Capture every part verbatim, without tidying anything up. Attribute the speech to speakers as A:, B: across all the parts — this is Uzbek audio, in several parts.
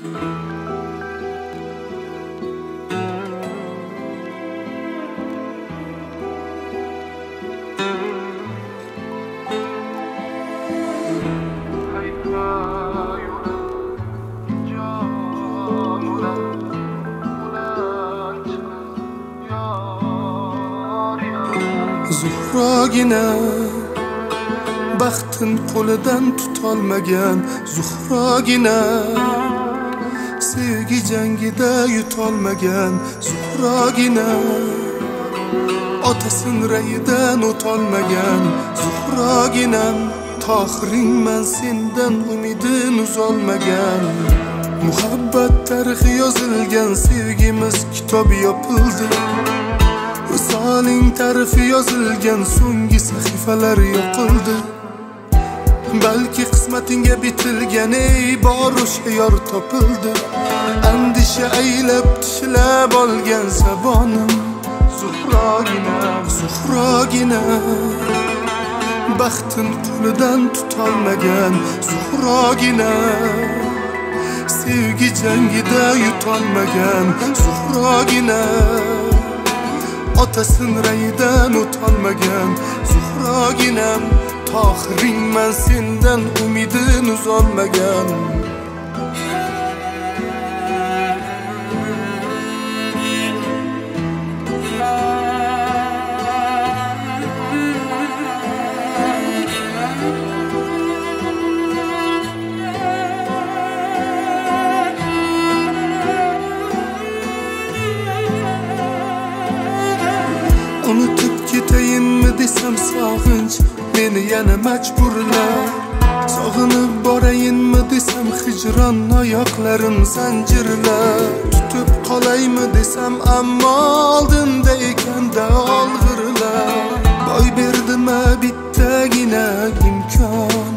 A: Zuhragina baxtin qo'lidan tutolmagan Zuhragina sevgi jangida yutolmagan Zuhragina otasin rayidan o'tolmagan Zuhroginam tohiringman sendan umidin uzolmagan muhabbat tarixi yozilgan sevgimiz kitobi yopildi Visoling tarifi yozilgan so'nggi sahifalar yoqildi balki qismatingga bitilgan ey bor o'sha yor topildi andisha aylab tishlab olgan sabonim Zuhrogina Zuhrogina baxtin qo'lidan tutolmagan Zuhrogina sevgi jangida yutolmagan Zuhrogina otasin rayidan o'tolmagan Zuhroginam tohiringman sendan umidin uzolmagan Unutib ketayinmi desam sog'inch meni yana majburlar Sog'inib borayinmi desam hijron oyoqlarim zanjirlar Tutib qolaymi desam ammo oldimda ekanda olg'irlar Boy berdima bittagina imkon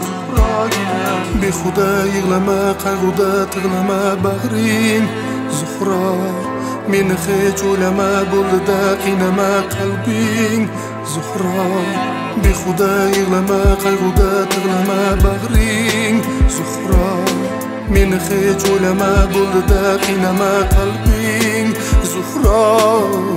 A: Behuda yig'lama qayg'uda tig'lama bag'ring Zuhro meni hech o'ylama bo'ldi-da qiynama qalbing Zuhro behuda yig'lama qayg'uda tig'lama bag'ring Zuhro meni hech o'ylama bo'ldi-da qiynama qalbing Zuhro